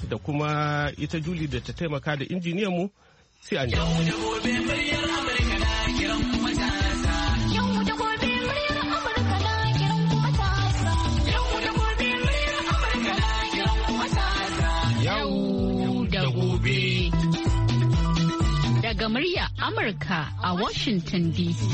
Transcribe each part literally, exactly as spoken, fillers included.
da kuma ita Julie da ta taimaka da injiniyan mu sai an yau da gobe muryar Amurka na kiran kuma matasa. Yau da gobe muryar Amurka na kiran kuma matasa. Yau da gobe muryar Amurka na kiran kuma matasa. Yau da gobe. Daga murya Amurka a Washington D C.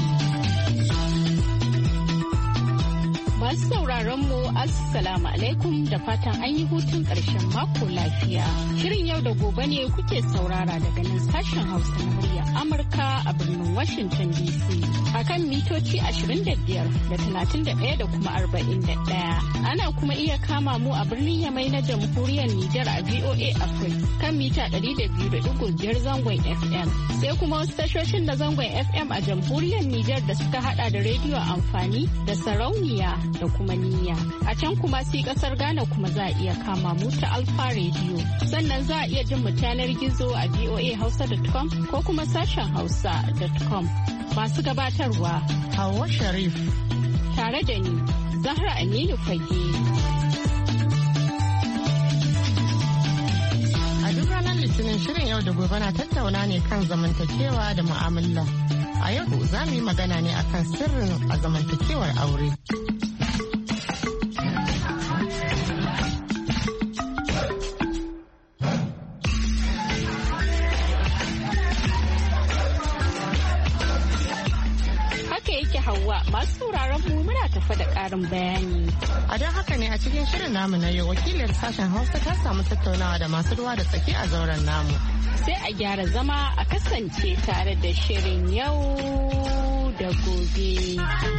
Masu sauraron mu Assalamu alaikum da fatan an yi hutun ƙarshen mako lafiya. Shirin yau da gobe ne kuke saurara daga nan sashen Hausa na murya Amurka a birnin Washington D C. Akan mitoci ashirin da biyar da talatin da ɗaya da kuma arba'in da ɗaya. Ana kuma iya kama mu a birnin Yamai na jamhuriyar Nijar a V O A Africa kan mita ɗari da biyu da ɗigo biyar zangon F M. Sai kuma wasu tashoshin da zangon F M a jamhuriyar Nijar da suka hada da rediyo amfani da sarauniya da kuma niyya. A can kuma sai kasar Ghana kuma za a iya kama mu ta Alfa Radio. Sannan za a iya jin mu yanar gizo a v o a hausa dot com ko kuma sashen hausa dot com. Masu gabatarwa Hauwa Sharif tare da ni Zahra Aminu Fage. A duk ranar Litinin shirin yau da gobe na tattauna ne kan zamantakewa da mu'amala. A yau za mu yi magana ne akan sirrin a zamantakewar aure. Hauwa masu sauraron mu muna tafa da ƙarin bayani. A don haka ne a cikin shirin namu na yau wakilin sashen Hausa ta samu tattaunawa da masu ruwa da tsaki a zauren namu. Sai a gyara zama a kasance tare da shirin yau da gobe.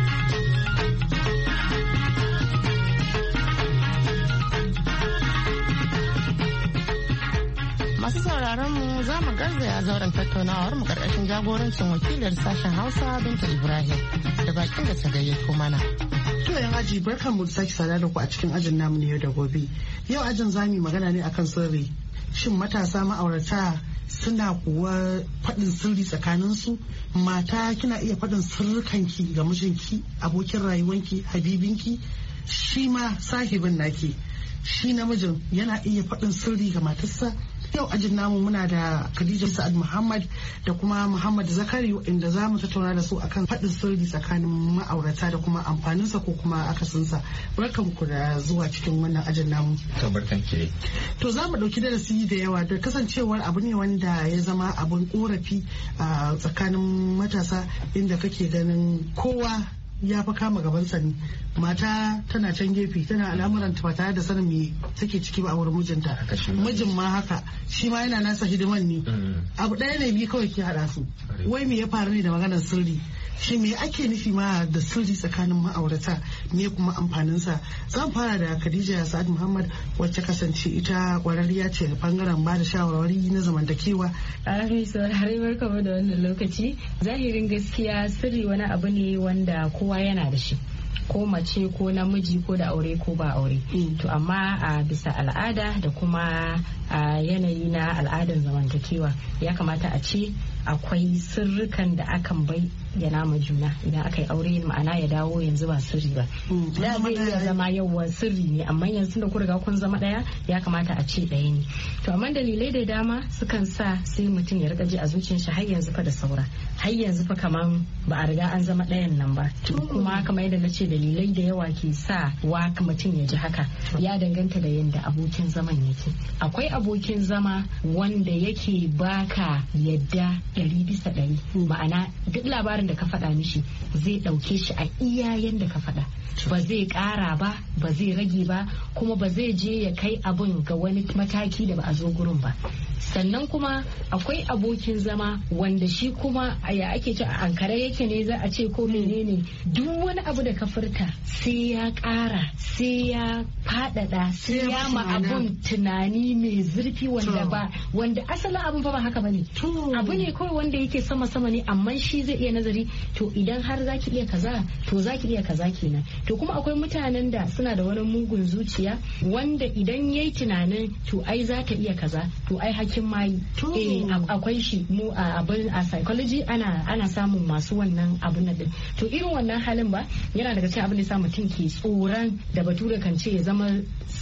Masu sauraron mu za mu garzaya zauren tattaunawar mu karkashin jagorancin wakilar sashen Hausa Binta Ibrahim da bakin da ta gayyato mana. To yan aji barkan mu sake sada da ku a cikin ajin namu ne yau da gobe. Yau ajin zamu magana ne akan sirri. Shin matasa ma'aurata suna kuwa faɗin sirri tsakanin su? Mata kina iya faɗin sirrikanki ga mijinki, abokin rayuwanki, habibinki, shi ma sahibin naki. Shi namijin yana iya faɗin sirri ga matarsa. Yau ajin namu muna da Khadija Sa'ad Muhammad da kuma Muhammad Zakari inda za mu tattauna da su akan faɗin sirri tsakanin ma'aurata da kuma amfaninsa ko kuma akasinsa. Barkan ku da zuwa cikin wannan ajin namu. Barkan ki. To za mu ɗauki darasi da yawa da kasancewar abu ne wanda ya zama abun korafi a tsakanin matasa inda kake ganin kowa ya fi kama gabansa ne. Mata tana can gefe tana al'amuranta ba tare da sanin me take ciki ba a wurin mijinta. Mijin ma haka shi ma yana nasa hidiman ne. Abu ɗaya ne biyu kawai ke haɗa su. Wai me ya faru ne da maganar sirri? Shi me ake nufi ma da sirri tsakanin ma'aurata me kuma amfaninsa? Zan fara da Khadija Sa'ad Muhammad wacce kasance ita kwararriya ce da bangaren ba da shawarwari na zamantakewa. Afi saurare barkamu da wannan lokaci. Zahirin gaskiya sirri wani abu ne wanda kowa yana da shi. Ko mace ko namiji ko da aure ko ba aure. To amma a bisa al'ada da kuma a yanayi na al'adar zamantakewa ya kamata a ce akwai sirrikan da akan bai yana ma juna idan aka yi aure ma'ana ya dawo yanzu ba sirri ba. Da zai iya zama yawa sirri ne amma yanzu da ku riga kun zama daya ya kamata a ce daya ne. To amma dalilai da dama sukan sa sai mutum ya rika ji a zuciyar shi har yanzu fa da saura har yanzu fa kaman ba a riga an zama dayan nan ba. To kuma kamar yadda na ce dalilai da yawa ke sa wa mutum ya ji haka ya danganta da yadda abokin zaman yake. Akwai abokin zama wanda yake baka yadda ɗari bisa ɗari ma'ana duk labarin da ka faɗa mishi zai ɗauke shi a iyayen da ka faɗa ba zai ƙara ba ba zai rage ba kuma ba zai je ya kai abin ga wani mataki da ba a zo gurin ba. Sannan kuma akwai abokin zama wanda shi kuma ya ake ce a ankara yake ne za a ce ko menene duk wani abu da ka furta sai ya ƙara sai ya faɗaɗa sai ya ma abun tunani mai zurfi wanda ba wanda asalin abun fa ba haka bane abu ne kawai wanda yake sama sama ne amma shi zai iya nazari to idan har zaki iya kaza to zaki iya kaza kenan. To kuma akwai mutanen da suna da wani mugun zuciya wanda idan yayi tunanin to ai za ta iya kaza to ai hakin mai eh akwai shi mu a abin a psychology ana ana samun masu wannan abun nan din. To irin wannan halin ba yana daga cikin abin da sa mutum ke tsoron da bature kan ce ya zama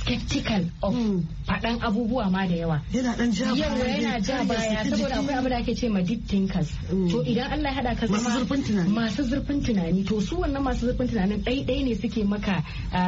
skeptical of faɗan abubuwa ma da yawa. Yana dan ja baya. Yawa yana ja baya saboda akwai abu da ake ce ma deep thinkers. To idan Allah ya haɗa ka zama masu zurfin tunani. Masu zurfin tunani to su wannan masu zurfin tunanin ɗai-ɗai ne suke maka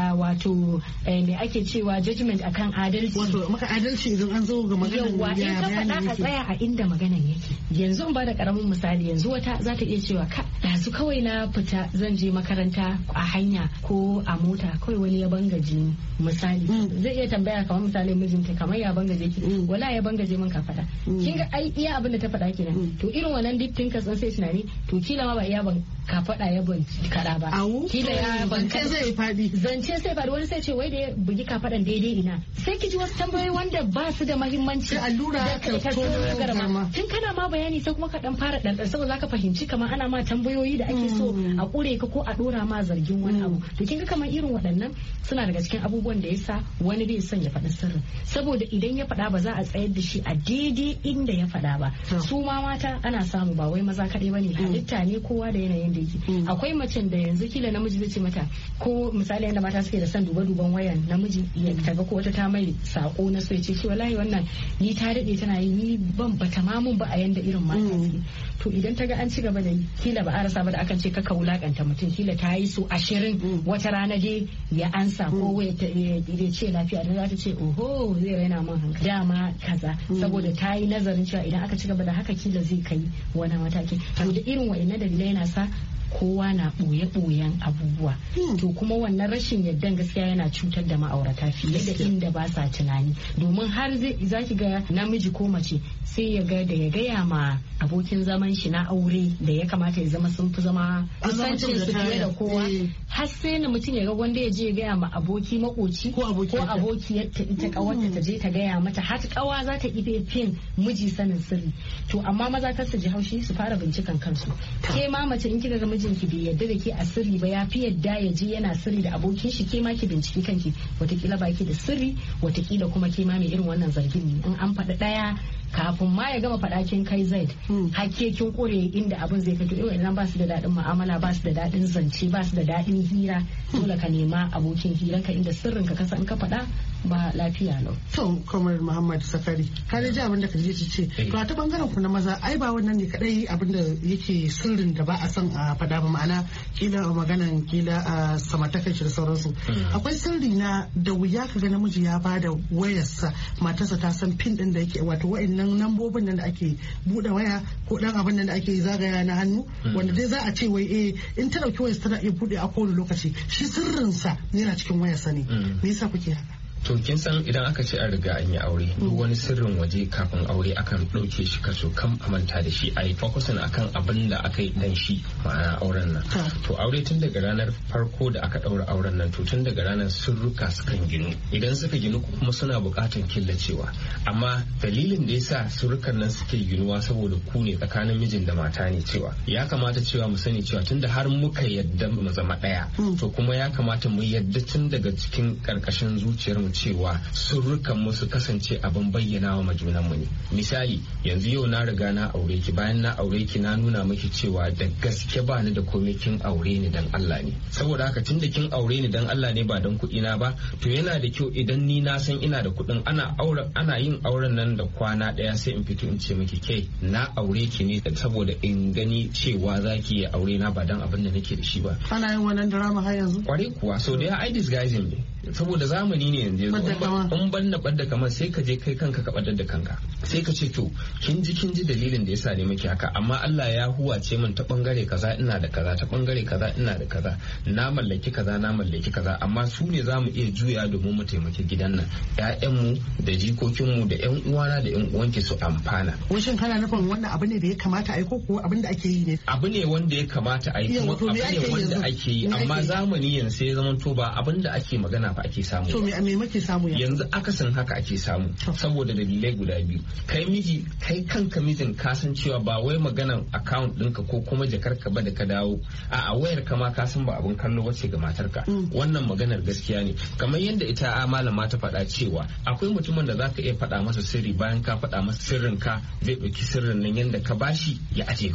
wato me ake cewa judgment akan adalci. Wato maka adalci idan an zo ga maganar yawa in ka faɗa ka tsaya a inda maganan yake. Yanzu in ba da karamin misali yanzu wata za ta iya cewa ka yanzu kawai na fita zan je makaranta a hanya ko a mota kawai wani ya bangaje ni misali zai iya tambaya kamar misali mijinta kamar ya bangaje ki wala ya bangaje min ka faɗa kin ga ai iya abin da ta faɗa kenan to irin wannan deep thinkers sun sai tunani to kila ma ba iya ban ka faɗa ya ban kada ba kila ya ban kai zai faɗi zance sai faɗi wani sai ce wai da ya bugi ka faɗan daidai ina sai ki ji wasu tambayoyi wanda ba su da muhimmanci allura ka garma tun kana ma bayani sai kuma ka dan fara dan saboda zaka fahimci kamar ana ma tambayoyi da ake so a kure ka ko a dora ma zargin wani abu to kin ga kamar irin waɗannan suna daga cikin abubuwan da yasa wani bai son ya faɗi sirri saboda idan ya faɗa ba za a tsayar da shi a daidai inda ya faɗa ba su ma mata ana samu ba wai maza kaɗai bane halitta ne kowa da yanayin da yake akwai macen da yanzu kila namiji zai ce mata ko misali yanda mata suke da son duba duban wayan namiji ya taga ko wata ta mai sako na so ya ce wallahi wannan ni ta daɗe tana yi ni ban bata mamun ba a yanda irin mata suke to idan ta ga an ci gaba da kila ba a rasa ba da akan ce kaka wulakanta mutum kila ta yi so ashirin wata rana dai ya ansa ko ya ce lafiya da za ta ce oho zai raina min hankali dama kaza saboda ta yi nazarin cewa idan aka ci gaba da haka kila zai kai wani mataki to da irin wa'annan dalilai yana sa kowa na ɓoye-ɓoyen abubuwa to kuma wannan rashin yardan gaskiya yana cutar da ma'aurata fiye da inda ba sa tunani domin har za ki ga namiji ko mace sai ya ga da ya gaya ma abokin zaman shi na aure da ya kamata ya zama sun fi zama kusancin su fiye da kowa har sai na mutum ya ga wanda ya je ya gaya ma aboki makoci ko aboki ita kawarta ta je ta gaya mata har kawa za ta ibe fin miji sanin sirri to amma maza kar su ji haushi su fara bincikan kansu ke ma mace in kika ga mijinki bai yadda da ke a sirri ba ya fi yadda ya je yana sirri da abokin shi ke ma ki binciki kanki watakila baki da sirri watakila kuma ke ma mai irin wannan zargin ne in an faɗi ɗaya kafin ma ya gama faɗa kin kai zaid hakke kin kure inda abin zai kai to irin idan ba su da daɗin mu'amala ba su da daɗin zance ba su da daɗin hira dole ka nema abokin hiranka inda sirrin ka kasa in ka faɗa ba lafiya lau. To kamar Muhammad Sakari ka ji abin da kaje ce to a ta bangaren ku na maza ai ba wannan ne kadai abin da yake sirrin da ba a son a faɗa ba ma'ana kila a maganan kila a samartakar shi da sauransu akwai sirri na da wuya ka ga namiji ya bada wayarsa matarsa ta san pin din da yake wato wa'annan lambobin nan da ake buɗe waya ko dan abin nan da ake zagaya na hannu wanda dai za a ce wai eh in ta dauki wayarsa tana iya buɗe a kowane lokaci shi sirrinsa yana cikin wayarsa ne me yasa kuke haka? To kin san idan aka ce an riga an yi aure duk wani sirrin waje kafin aure akan ɗauke shi kaso kan amanta da shi a yi fokusin akan abin da aka yi dan shi ma'ana auren nan. To aure tun daga ranar farko da aka ɗaura auren nan to tun daga ranar sirruka sukan ginu idan suka ginu kuma suna buƙatar killacewa amma dalilin da yasa sirrukan nan suke ginuwa saboda ku ne tsakanin mijin da mata ne cewa ya kamata cewa mu sani cewa tunda har muka yadda mu zama ɗaya to kuma ya kamata mu yadda tun daga cikin ƙarƙashin zuciyar mu cewa surrukan mu su kasance abin bayyana wa majunan mu ne misali yanzu yau na riga na aure ki bayan na aure ki na nuna miki cewa da gaske ba ni da komai kin aure ni dan Allah ne saboda haka tunda kin aure ni dan Allah ne ba dan kuɗi na ba to yana da kyau idan ni na san ina da kuɗin ana aure ana yin auren nan da kwana ɗaya sai in fito in ce miki kai na aure ki ne saboda in gani cewa zaki yi aure na ba dan abin da nake da shi ba ana yin wannan drama har yanzu kware kuwa so da ai disguising ne saboda zamani ne yanzu in ban na ɓadda kamar sai ka je kai kanka ka ɓaddar da kanka sai ka ce to kin ji kin ji dalilin da yasa ne muke haka amma Allah ya huwace min ta bangare kaza ina da kaza ta bangare kaza ina da kaza na mallaki kaza na mallaki kaza amma su ne zamu iya juya domin mu taimaki gidan nan ƴaƴanmu da jikokinmu da ƴan uwana da ƴan uwanki su amfana shin kana nufin wannan abu ne da ya kamata a yi ko kuwa abin da ake yi ne abu ne wanda ya kamata a yi kuma abu ne wanda ake yi amma zamani yanzu sai ya zama to ba abin da ake magana ba ake samu to me me muke samu yanzu akasin haka ake samu saboda dalilai guda biyu kai miji kai kanka mijin ka san cewa ba wai maganan account ɗinka ko kuma jakarka ba da ka dawo a wayar ka ma ka san ba abin kallo wace ga matarka wannan maganar gaskiya ne kamar yadda ita a malama ta faɗa cewa akwai mutumin da zaka iya faɗa masa sirri bayan ka faɗa masa sirrin ka zai ɗauki sirrin nan yadda ka bashi ya aje maka shi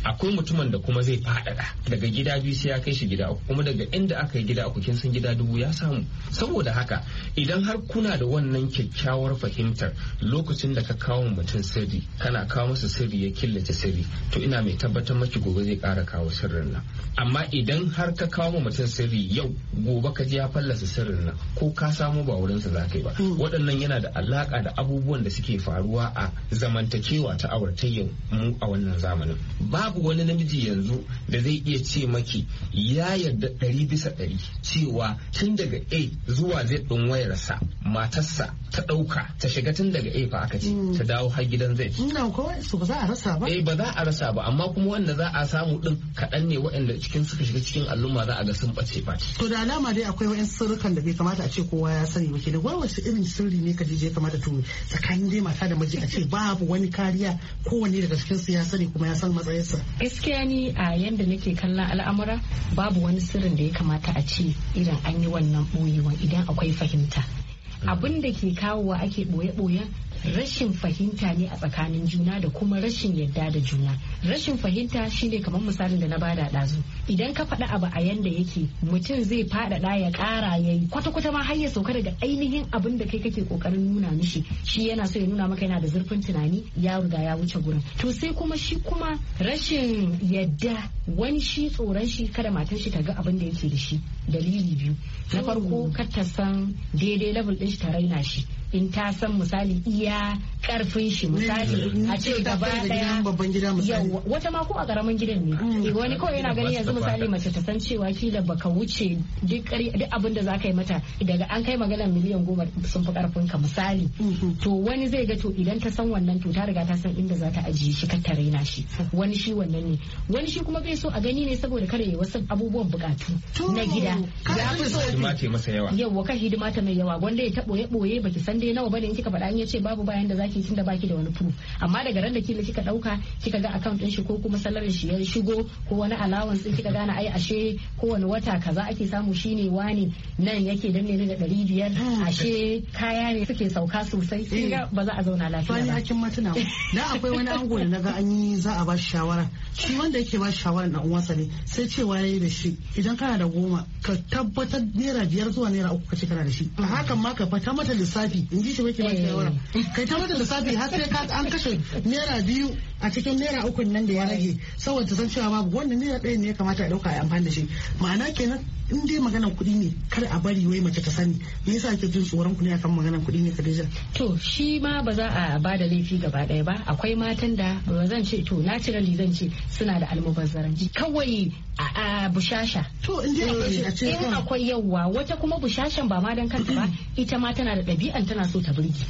akwai mutumin da kuma zai faɗaɗa daga gida biyu sai ya kai shi gida uku, kuma daga inda aka yi gida uku kin san gida dubu ya samu. Saboda haka idan har kuna da wannan kyakkyawar fahimtar lokacin da ka kawo mutum sirri kana kawo masa sirri ya killace sirri, to ina mai tabbatar maki gobe zai ƙara kawo sirrin nan. Amma idan har ka kawo mutum sirri yau gobe ka ji ya fallasa sirrin nan ko ka samu ba wurinsa za ka yi ba. Waɗannan yana da alaƙa da abubuwan da suke faruwa a zamantakewa ta auratayyar mu a wannan zamanin. Babu wani namiji yanzu da zai iya ce maki ya yarda ɗari bisa ɗari cewa tun daga A zuwa Z ɗin wayarsa matarsa ta ɗauka ta shiga tun daga A fa aka ce ta dawo har gidan Z. Ina kawai su ba za a rasa ba. Eh ba za a rasa ba, amma kuma wanda za a samu ɗin kaɗan ne waɗanda cikin suka shiga cikin al'umma za a ga sun ɓace ɓace. To da alama dai akwai wa'in sirrukan da bai kamata a ce kowa ya sani ba kenan. Wai wasu irin sirri ne ka je kamata to tsakanin dai mata da miji a ce babu wani kariya kowanne daga cikin su ya sani kuma ya san matsayinsa. Gaskiya ni a yanda nake kallon al'amura babu wani sirrin da ya kamata a ce irin an yi wannan ɓoyewan idan akwai fahimta. Abin da ke kawowa ake ɓoye-ɓoyen rashin fahimta ne a tsakanin juna da kuma rashin yadda da juna. Rashin fahimta shine kamar misalin da na bada ɗazu. Idan ka faɗa abu a yanda yake mutum zai faɗaɗa ya ƙara ya yi kwata-kwata ma har ya sauka daga ainihin abin da kai kake ƙoƙarin nuna mishi, shi yana so ya nuna maka yana da zurfin tunani ya riga ya wuce gurin. To sai kuma shi kuma rashin yadda, wani shi tsoron shi kada matan shi ta ga abin da yake da shi. Dalili biyu. Na farko kar ta san daidai level ɗin shi ta raina shi. In ta san misali iya karfin shi misali a ce gaba daya yawa wata ma ko a karamin gidan ne wani kawai yana gani yanzu misali mace ta san cewa kila baka wuce duk abin da za ka yi mata daga an kai maganar miliyan goma sun fi karfin ka misali, to wani zai ga to idan ta san wannan to ta riga ta san inda za ta ajiye shi kar ta raina shi. Wani shi wannan ne, wani shi kuma bai so a gani ne saboda kada ya wasu abubuwan bukatu na gida ya fi so yawa kan hidima ta mai yawa wanda ya ta boye boye baki san dai nawa bane in kika faɗa in yace babu bayan da zaki tunda baki da wani proof, amma daga ran da kila kika dauka kika ga account din shi ko kuma salarin shi ya shigo ko wani allowance din kika gane ai ashe kowane wata kaza ake samu shine wani nan yake danne ni da ɗari biyar ashe kaya ne suke sauka sosai kin ga ba za a zauna lafiya ba. Wani hakin matuna dan akwai wani ango da naga an yi za a ba shi shawara, shi wanda yake ba shi shawara na uwansa ne sai cewa yayi da shi idan kana da goma ka tabbatar naira biyar zuwa naira uku kace kana da shi, a hakan ma ka fata mata lissafi in ji shi wake mata shawara kai ta mata lissafi har sai ka an kashe naira biyu a cikin naira uku nan da ya rage saboda ta san cewa babu wannan naira ɗaya ne ya kamata a dauka a amfani da shi. Ma'ana kenan in dai maganar kuɗi ne kar a bari wai mace ta sani. Me yasa ake jin tsoron ku ne akan maganar kuɗi ne Khadija? To shi ma ba za a ba da laifi gaba ɗaya ba, akwai matan da ba zan ce to naturally zan ce suna da almubazzaranci kawai a bushasha. To in dai akwai a ce in akwai yawa wata kuma bushashan ba ma dan kanta ba ita ma tana da ɗabi'an tana so ta burge.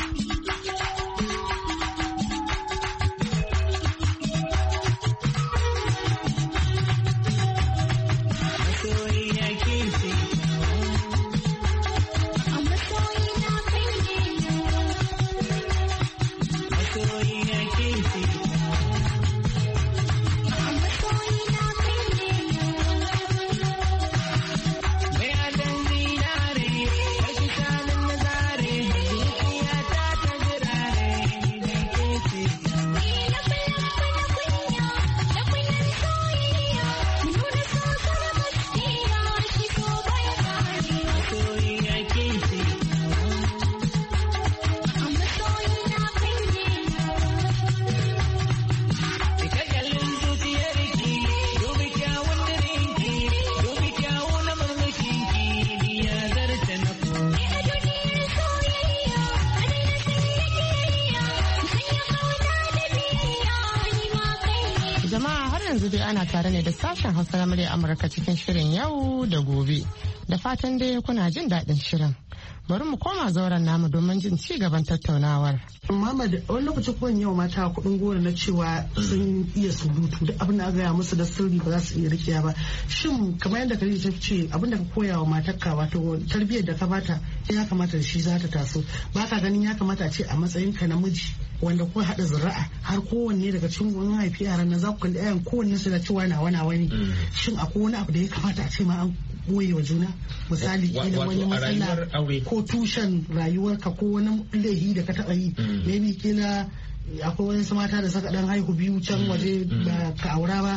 yanzu dai ana tare ne da sashen Hausa na murya Amurka cikin shirin yau da gobe. Da fatan dai kuna jin daɗin shirin. Bari mu koma zauren namu domin jin ci gaban tattaunawar. Muhammad, wani lokaci kowane yau mata kuɗin goro na cewa sun iya surutu da abin da aka gaya musu da sirri ba za su iya rikiya ba. Shin kamar yadda Khadija ta ce abin da ka koya wa matarka wato tarbiyyar da ka bata ya kamata da shi za ta taso. Ba ka ganin ya kamata a ce a matsayinka na miji wanda kuka haɗa zuri'a har kowanne daga cikin wani haifi yaran nan za ku kalli ayan kowanne su da cewa na wani wani. Shin akwai wani abu da ya kamata a ce ma an boye wa juna misali kila wani matsala ko tushen rayuwarka ko wani laifi da ka taɓa yi maybe kila akwai wasu mata da saka dan haihu biyu can waje ba ka aura ba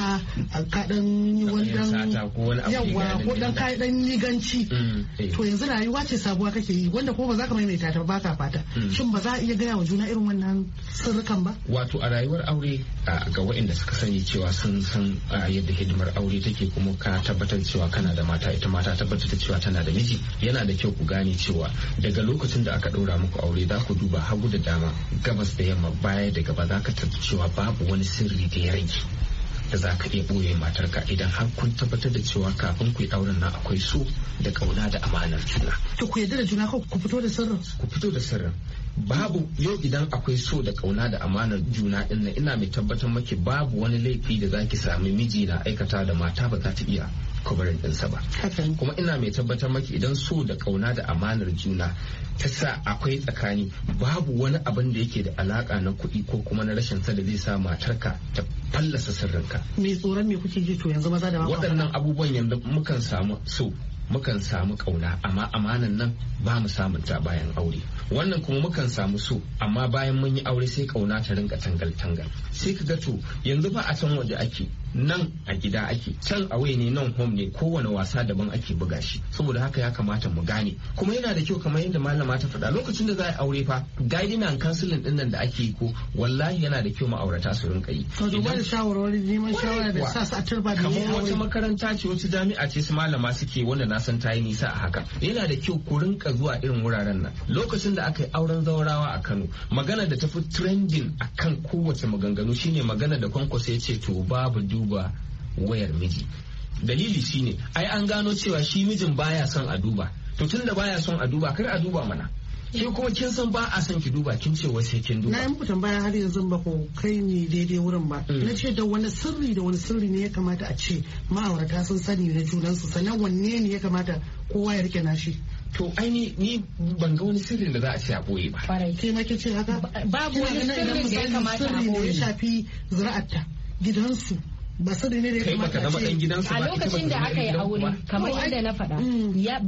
a'a ka dan yi wani dan yawa ko dan kai dan liganci to yanzu rayuwa ce sabuwa kake yi wanda ko ba za ka maimaita ta ba ka fata shin ba za a iya gaya wa juna irin wannan sirrukan ba wato a rayuwar aure ga waɗanda suka sani cewa sun san yadda hidimar aure take kuma ka tabbatar cewa kana da mata ita mata tabbatar da cewa tana da miji yana da kyau ku gane cewa daga lokacin da aka ɗaura muku aure za ku duba hagu da dama gabas da yamma baya da gaba za ka tabbatar cewa babu wani sirri da ya rage da za ka iya ɓoye matarka idan har kun tabbatar da cewa kafin ku yi auren nan akwai so da ƙauna da amanar juna. To ku yarda da juna ko ku fito da sirrin? Ku fito da sirrin. Babu yau idan akwai so da ƙauna da amanar juna ɗin nan ina mai tabbatar maki babu wani laifi da za ki sami miji na aikata da mata ba za ta iya kwabarin ɗinsa ba. Kuma ina mai tabbatar maki idan so da ƙauna da amanar juna ta sa akwai tsakani babu wani abin da yake da alaka na kuɗi ko kuma na rashin sa da zai sa matarka ta fallasa sirrinka. Me tsoron me kuke ji to yanzu maza da mata? Waɗannan abubuwan yanzu mukan samu so mukan samu ƙauna amma amanan nan ba mu samun ta bayan aure. Wannan kuma mukan samu so amma bayan mun yi aure sai ƙauna ta rinka tangal tangal. Sai ka ga to yanzu ba a can waje ake nan a gida ake can away ne nan home ne kowane wasa daban ake buga shi saboda haka ya kamata mu gane kuma yana da kyau kamar yadda malama ta faɗa lokacin da za a aure fa guiding and counseling din nan da ake yi ko wallahi yana da kyau ma'aurata su rinka yi to duba da shawarwari neman shawara da sa su a turba da kamar wata makaranta ce wata jami'a ce su malama suke wanda na san ta yi nisa a haka yana da kyau ku rinka zuwa irin wuraren nan lokacin da aka yi auren zaurawa a Kano magana da tafi trending akan kowace maganganu shine magana da Kwankwaso ya ce to babu duba wayar miji dalili shine ai an gano cewa shi mijin baya son a duba to tunda baya son a duba kar a duba mana ke kuma kin san ba a son ki duba kin ce wai sai kin duba na yi muku tambaya har yanzu ba ku kai ni daidai wurin ba na ce da wani sirri da wani sirri ne ya kamata a ce ma'aurata sun sani na junansu sannan wanne ne ya kamata kowa ya rike nashi to aini ni ban ga wani sirrin da za a ce a boye ba ke ma kin ce haka babu wani sirrin da ya kamata a boye ya shafi zuri'arta gidansu ba sani ne da ya kamata a ce a lokacin da aka yi aure kamar yadda na faɗa ya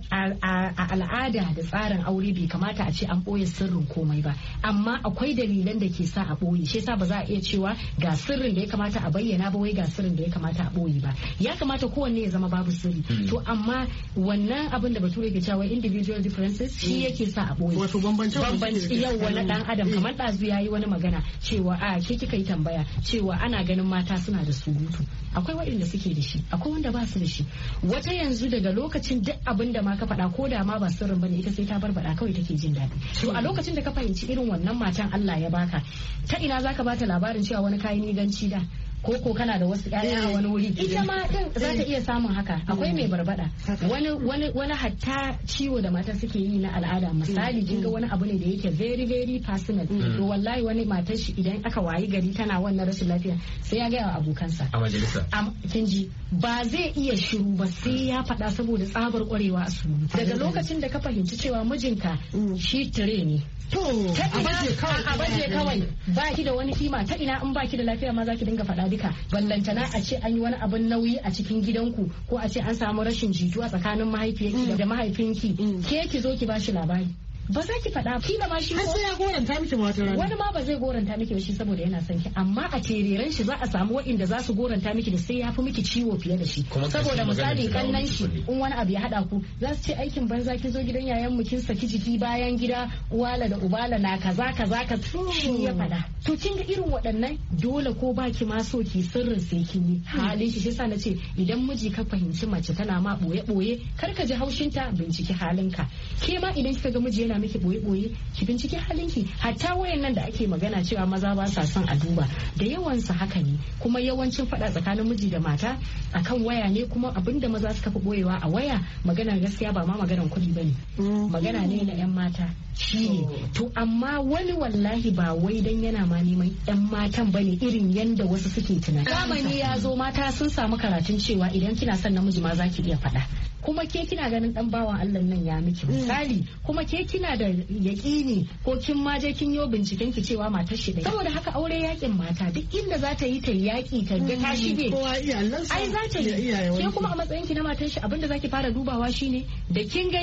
a al'ada da tsarin aure bai kamata a ce an ɓoye sirrin komai ba amma akwai dalilan da ke sa a ɓoye shi yasa ba za a iya cewa ga sirrin da ya kamata a bayyana ba wai ga sirrin da ya kamata a ɓoye ba ya kamata kowanne ya zama babu sirri to amma wannan abin da bature ke cewa individual differences shi yake sa a ɓoye wato bambanci bambanci yau wani dan adam kamar ɗazu ya yi wani magana cewa a ke kika yi tambaya cewa ana ganin mata suna da surutu akwai waɗanda suke da shi akwai wanda ba su da shi wata yanzu daga lokacin duk abin da ma ka faɗa ko da ma ba sirrin bane ita sai ta barbada kawai take jin daɗi to a lokacin da ka fahimci irin wannan matan Allah ya baka ta ina zaka bata labarin cewa wani kayan niganci da ko ko kana da wasu ƴaƴa a wani wuri ita ma din za ta iya samun haka akwai mai barbada wani wani wani hatta ciwo da mata suke yi na al'ada misali kin ga wani abu ne da yake very very personal to wallahi wani matar shi idan aka wayi gari tana wannan rashin lafiya sai ya ga abokansa a majalisa kin ji ba zai iya shiru ba sai ya faɗa saboda tsabar kwarewa a surutu daga lokacin da ka fahimci cewa mijinka shi tire ne to a baje kawai a baje kawai ba ki da wani kima ta ina in ba ki da lafiya ma za ki dinga faɗa duka ballantana a ce an yi wani abin nauyi a cikin gidanku ko a ce an samu rashin jituwa tsakanin mahaifiyarki da mahaifinki ke ki zo ki bashi labari ba za ki faɗa kila ma shi ko sai ya goranta miki wata rana wani ma ba zai goranta miki ba shi saboda yana son ki amma a tereren shi za a samu waɗanda za su goranta miki da sai ya fi miki ciwo fiye da shi saboda misali kannan shi in wani abu ya haɗa ku za su ce aikin banza kin zo gidan yayan mu kin saki jiki bayan gida uwala da ubala na kaza kaza ka shi ya faɗa to kin ga irin waɗannan dole ko baki ma so ki sirrin sai kin yi halin shi shi yasa nace idan miji ka fahimci mace tana ma boye boye kar ka ji haushinta binciki halinka ke ma idan kika ga miji yana miki boye-boye ki bincike halinki hatta wayan nan da ake magana cewa maza ba sa son a duba da yawansa haka ne kuma yawancin fada tsakanin miji da mata akan waya ne kuma abinda maza suka fi boyewa a waya maganar gaskiya ba ma maganar kuɗi bane magana ne na yan mata shine to amma wani wallahi ba wai dan yana ma neman yan matan bane irin yanda wasu suke tunani zamani ya zo mata sun samu karatun cewa idan kina son namiji ma za ki iya fada kuma ke kina ganin dan bawan Allah nan ya miki misali kuma ke kina da yaƙini ko kin ma je kin yo binciken ki cewa matar shi da saboda haka aure yakin mata duk inda za ta yi ta yaki ta ga ta shige ai za ta yi ke kuma a matsayin ki na matar shi abinda zaki fara dubawa shine da kin gani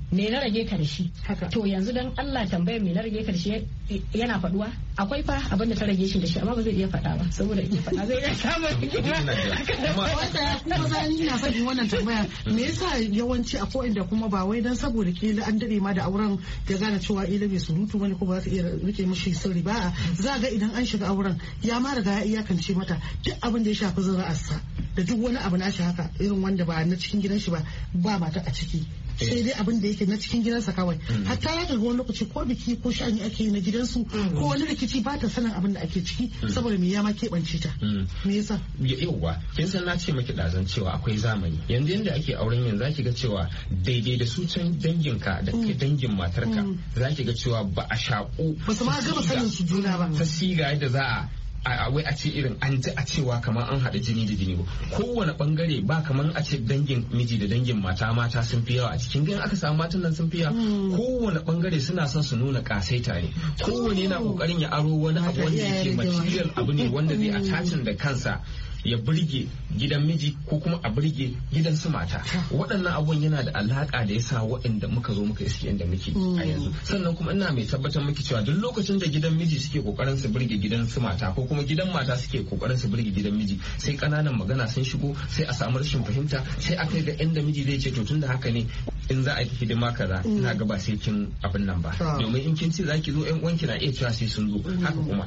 me na rage ka da shi to yanzu dan Allah tambayar me na rage ka da shi yana faduwa akwai fa abin da ta rage shi da shi amma ba zai iya faɗa ba saboda in ya faɗa zai iya samun wanda kuma zan ina faɗin wannan tambaya me yasa yawanci akwai inda kuma ba wai dan saboda kila an dade ma da auren ya gane cewa ila bai surutu bane ko ba za ta iya rike mishi sirri ba za ga idan an shiga auren ya ma riga ya iyakance mata duk abin da ya shafi zuri'arsa da duk wani abu na shi haka irin wanda ba na cikin gidan shi ba ba mata a ciki sai dai abin da yake na cikin gidansa kawai hatta ya ga wani lokaci ko biki ko sha'ani ake yi na gidansu ko wani rikici ba ta sanin abin da ake ciki saboda me ya ma keɓance ta me yasa yauwa kin san na ce maki dazan cewa akwai zamani yanzu yanda ake auren yanzu zaki ga cewa daidai da su can danginka da kai dangin matarka zaki ga cewa ba a shaƙu ba su ma gaba sanin su juna ba ta siga yadda za a a wai a ce irin an ji a cewa kamar an haɗa jini da jini ba kowane bangare ba kamar a ce dangin miji da dangin mata mata sun fi yawa a cikin gan aka samu matan nan sun fi yawa kowane bangare suna son su nuna kasaita ne kowane yana kokarin ya aro wani abu wanda yake material abu ne wanda zai attachin da kansa ya burge gidan miji ko kuma a burge gidan su mata waɗannan abubuwan yana da alaka da yasa waɗanda muka zo muka iske inda muke a yanzu sannan kuma ina mai tabbatar miki cewa duk lokacin da gidan miji suke kokarin su burge gidan su mata ko kuma gidan mata suke kokarin su burge gidan miji sai kananan magana sun shigo sai a samu rashin fahimta sai a kai ga inda miji zai ce to tunda haka ne in za a yi hidima kaza ina ga ba sai kin abin nan ba domin in kin ce zaki zo ƴan uwanki na iya cewa sai sun zo haka kuma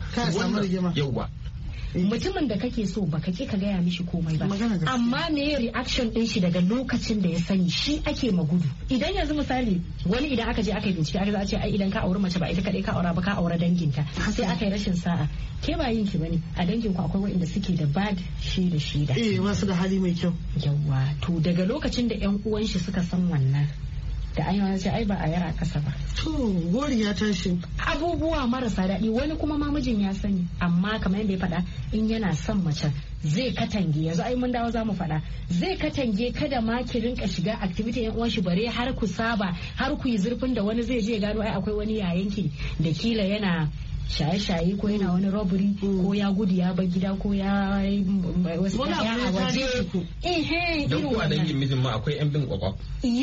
yauwa mutumin da kake so baka ke ka gaya mishi komai ba amma me reaction din shi daga lokacin da ya sani shi ake magudu idan yanzu misali wani idan aka je aka yi bincike aka za a ce ai idan ka auri mace ba ita kadai ka aura ba ka aura danginta sai aka yi rashin sa'a ke ba yin ki bane a dangin ku akwai wanda suke da bad shi da shi da eh wasu da hali mai kyau yawa to daga lokacin da yan uwan shi suka san wannan da an yi ai ba a yara kasa ba. To gori ya tashi. Abubuwa marasa daɗi wani kuma mamijin ya sani amma kamar yadda ya faɗa in yana son mace zai katange yanzu ai mun dawo za mu faɗa zai katange kada ma ki rinka shiga activity yan uwan shi bare har ku saba har ku yi zurfin da wani zai je gano ai akwai wani yayanki da kila yana shaye-shaye ko yana wani robbery ko ya gudu ya bar gida ko ya wasu ya a waje eh don kuwa dangin mijin ma akwai yan bin kwakwaf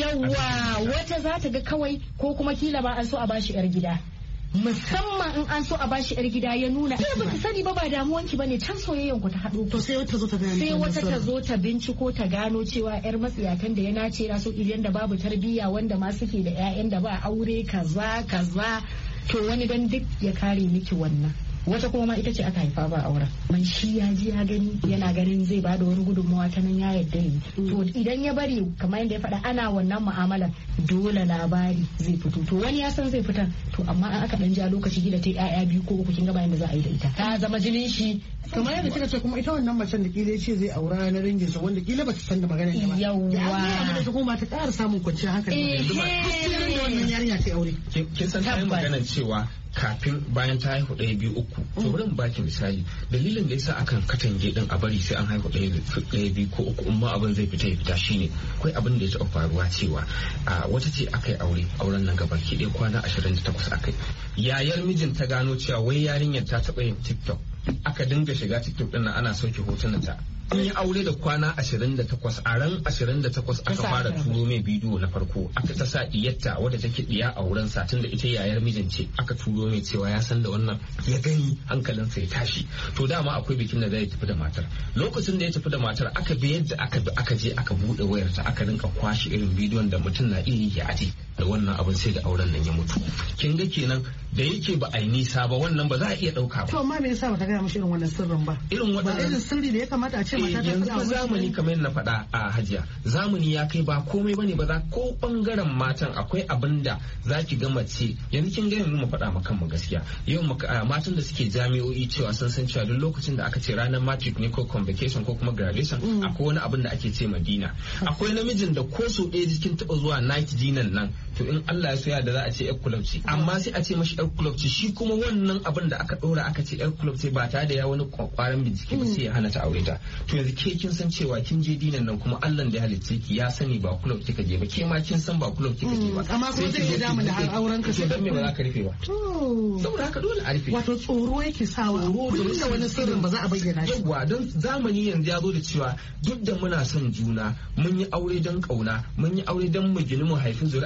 yawa wata za ta ga kawai ko kuma kila ba an so a bashi yar gida musamman in an so a bashi yar gida ya nuna eh ba ki sani ba ba damuwanki bane can soyayyan ku ta haɗu to sai wata zo ta gano sai wata ta zo ta binciko ta gano cewa yar matsiyatan da ya nace na so idan da babu tarbiyya wanda ma suke da ƴaƴan da ba aure kaza kaza to wani dan duk ya kare miki wannan wata kuma ma ita ce aka haifa ba auren man shi ya ji ya gani yana ganin zai bada wani gudunmawa ta nan ya yadda yi to idan ya bari kamar yadda ya faɗa ana wannan mu'amalar dole labari zai fito to wani ya san zai fita to amma an aka dan ja lokaci gida ta ƴaƴa biyu ko uku kin ga bayan da za a yi da ita ta zama jinin shi kamar yadda kika ce kuma ita wannan macen da kila ce zai aura na ringin sa wanda kila ba ta san da magana ba yawa ya ta kuma ta ƙara samun kwanciyar hankali da wannan yarinya ta aure kin san ta yi maganar cewa kafin bayan ta haihu ɗaya biyu uku to bari mu baki misali dalilin da yasa akan katange din a bari sai an haihu ɗaya biyu ko uku in ma abin zai fita ya fita shine akwai abin da ya taɓa faruwa cewa wata ce akai aure auren nan gaba ki ɗaya kwana ashirin da takwas akai yayar mijin ta gano cewa wai yarinyar ta taɓa yin tiktok aka dinga shiga tiktok ɗin nan ana sauke hotunanta an yi aure da kwana ashirin da takwas a ran ashirin da takwas aka fara turo mai bidiyo na farko aka ta sa diyatta wadda take diya a wurin satin da ita yayar mijin ce aka turo mai cewa ya san da wannan ya gani hankalinsa ya tashi to dama akwai bikin da zai tafi da matar lokacin da ya tafi da matar aka bi yadda aka bi aka je aka bude wayarta aka rinka kwashi irin bidiyon da mutum na iya yi ya aje da wannan abin sai da auren nan ya mutu kin ga kenan da yake ba a yi nisa ba wannan ba za a iya dauka ba to amma me yasa ba ta gaya mishi irin wannan sirrin ba irin wannan irin sirri da ya kamata a ce mata ta yanzu zamani kamar yadda na faɗa a hajiya zamani ya kai ba komai bane ba za ko bangaren matan akwai abin da za ki ga mace yanzu kin ga yanzu mu faɗa ma kanmu gaskiya yau matan da suke jami'o'i cewa sun san cewa duk lokacin da aka ce ranar matric ne ko convocation ko kuma graduation akwai wani abin da ake ce madina akwai namijin da ko so ɗaya jikin taɓa zuwa night dinan nan to in Allah ya soya da za a ce yar club ce amma sai a ce mashi yar club ce shi kuma wannan abin da aka ɗora aka ce yar club ce ba tare da ya wani kwakwaran bincike ba sai ya hana ta aure ta to yanzu ke kin san cewa kin je dinan nan kuma Allah da ya halicce ki ya sani ba club kika je ba ke ma kin san ba club kika je ba amma kuma zai iya damu da har auren ka sai dan me ba za ka rufe ba saboda haka dole a rufe wato tsoro yake sawa kullum da wani sirrin ba za a bayyana shi yawa don zamani yanzu ya zo da cewa duk da muna son juna mun yi aure don kauna mun yi aure don mu gini mu haifi zuri'ar da za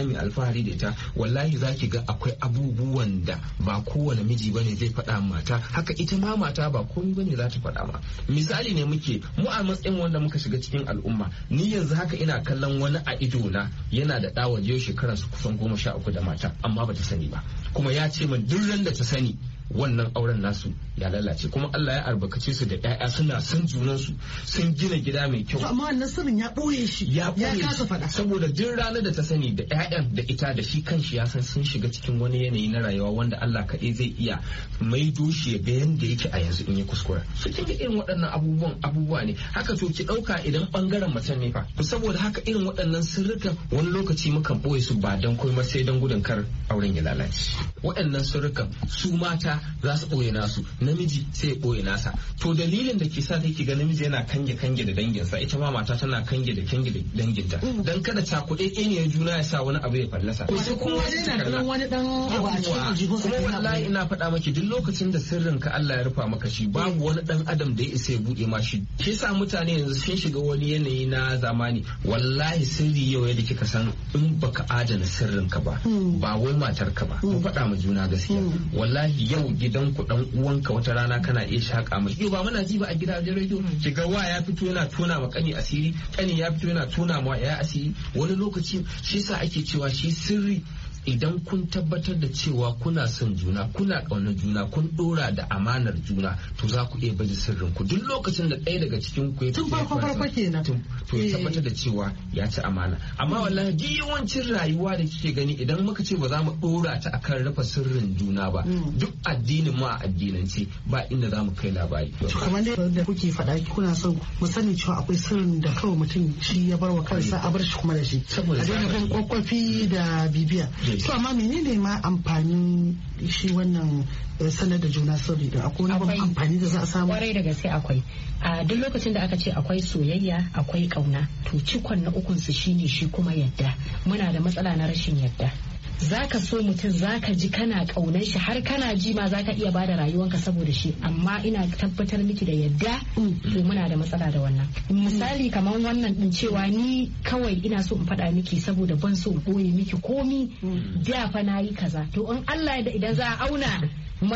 mai alfahari da ita, wallahi zaki ga akwai abubuwan da ba kowane miji bane zai faɗa mata, haka ita ma mata ba komai bane za ta faɗa ma. Misali ne muke mu a matsayin wanda muka shiga cikin al'umma, ni yanzu haka ina kallon wani a ido na yana da ɗa waje shekaran su kusan goma sha uku da mata amma bata sani ba, kuma ya ce min duk ran da ta sani wannan auren nasu ya lalace, kuma Allah ya albarkace su da ƴaƴa suna son junan su, sun gina gida mai kyau. Amma wannan sirrin ya ɓoye shi, ya kasa faɗa, saboda duk ranar da ta sani da ƴaƴan da ita da shi kanshi ya san sun shiga cikin wani yanayi na rayuwa wanda Allah kaɗai zai iya maido shi ya ga yanda yake a yanzu in ya kuskura. So kin ga irin waɗannan abubuwan abubuwa ne. Haka to ki ɗauka idan ɓangaren macen ne fa, saboda haka irin waɗannan sirrukan wani lokaci mukan ɓoye su ba dan komai sai dan gudun kar auren ya lalace. Waɗannan sirrukan su mata za su ɓoye nasu, namiji sai ya ɓoye nasa. To dalilin da ke sa take ga namiji yana kange kange da danginsa, ita ma mata tana kange da kange da danginta, dan kada cakuɗe ɗaniyar juna ya sa wani abu ya fallasa. Wasu kuma yana kallon wani dan abu a cikin aljihun sa. Kuma wallahi ina faɗa maki duk lokacin da sirrin ka Allah ya rufa maka shi, babu wani dan adam da ya isa ya buɗe ma shi. Shi yasa mutane yanzu sun shiga wani yanayi na zamani, wallahi sirri yau yadda kika san in baka adana sirrin ka ba, ba wai matar ka ba, ku faɗa ma juna gaskiya. Wallahi yau gidan ku dan uwanka wata rana kana iya shaka mashi. Yau ba muna ji ba a gidajen rediyo, kiga wa ya fito yana tona ma kani asiri, kani ya fito yana tona ma ya asiri. Wani lokaci shi yasa ake cewa shi sirri idan kun tabbatar da cewa kuna son juna, kuna ƙaunar juna, kun dora da amanar juna, to za ku iya baje sirrin ku duk lokacin da ɗaya daga cikin ku ya tun farko farko kenan to ya tabbatar da cewa ya ci amana. Amma wallahi duk yawancin rayuwa da kike gani idan muka ce ba za mu dora ta akan rufe sirrin juna ba, duk addinin mu a addinance ba inda za mu kai labari. To kamar da kuke faɗa kuna son mu sani cewa akwai sirrin da kawai mutum shi ya bar wa kansa a bar shi kuma da shi, a daina kan kwakwafi da bibiya. To amma menene ma amfanin shi wannan sanar da juna sirri da akwai wani amfani da za a samu? Kwarai da gaske akwai. A duk lokacin da aka ce akwai soyayya akwai kauna, to cikon na ukun su shine shi kuma yadda. Muna da matsala na rashin yadda. Zaka so mutum zaka ji kana kaunar shi har kana ji ma zaka iya bada rayuwanka saboda shi, amma ina tabbatar miki da yadda to muna da matsala da wannan. Misali kamar wannan din cewa ni kawai ina so in faɗa miki saboda ban so in ɓoye miki komi da fa nayi kaza, to in Allah da idan za a auna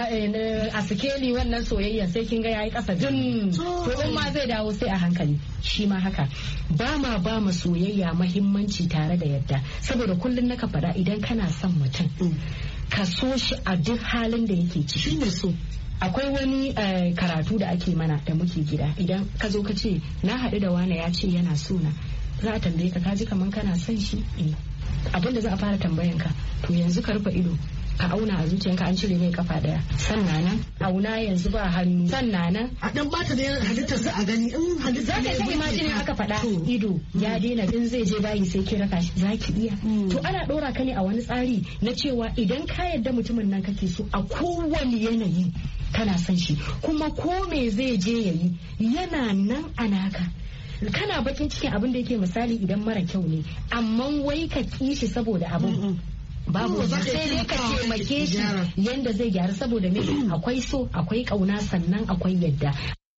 a sikeli wannan soyayya sai kin ga yayi kasa dun, to in ma zai dawo sai a hankali. Shi ma haka ba ma ba ma soyayya mahimmanci tare da yadda, saboda kullum naka faɗa idan kana son mutum ka so shi a duk halin da yake ciki. Shi ne so. Akwai wani karatu da ake mana da muke gida, idan ka zo ka ce na haɗu da wani ya ce yana so na, za a tambaye ka kaji kaman kana son shi, eh abin da za a fara tambayan ka, to yanzu ka rufe ido ka auna a zuciyanka an cire mai kafa daya, sannan nan auna yanzu ba hannu, sannan nan a dan bata da halittar sa a gani in halittar zaka sai imagine aka faɗa ido ya daina in zai je bayi sai ki raka shi zaki iya. To ana ɗora ka ne a wani tsari na cewa idan ka yarda mutumin nan kake so a kowane yanayi kana son shi, kuma ko me zai je yayi yana nan a naka. Kana bakin cikin abin da yake misali idan mara kyau ne, amma wai ka ki shi saboda abin babu, sai dai ka taimake shi yanda zai gyara, saboda me akwai so akwai kauna sannan akwai yadda.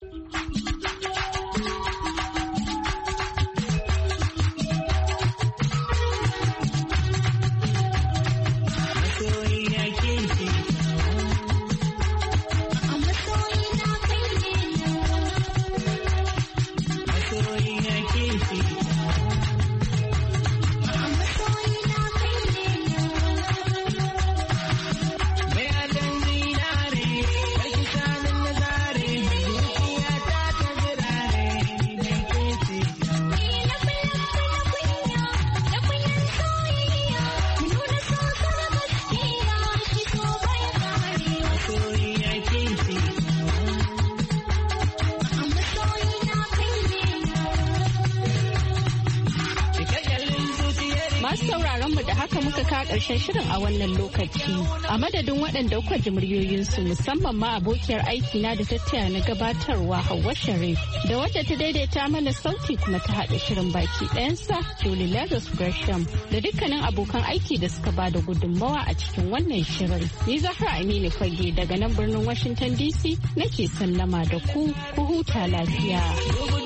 Karshen shirin a wannan lokaci a madadin waɗanda kuka ji muryoyinsu, musamman ma abokiyar aiki na da tattaya na gabatarwa Hauwa Sharif da wadda ta daidaita mana sauti kuma ta haɗa shirin baki ɗayansa Julie Lagos Gresham da dukkanin abokan aiki da suka bada gudunmawa a cikin wannan shirin. Ni Zahra Aminu Fage daga nan birnin Washington D C nake sallama da ku ku huta lafiya.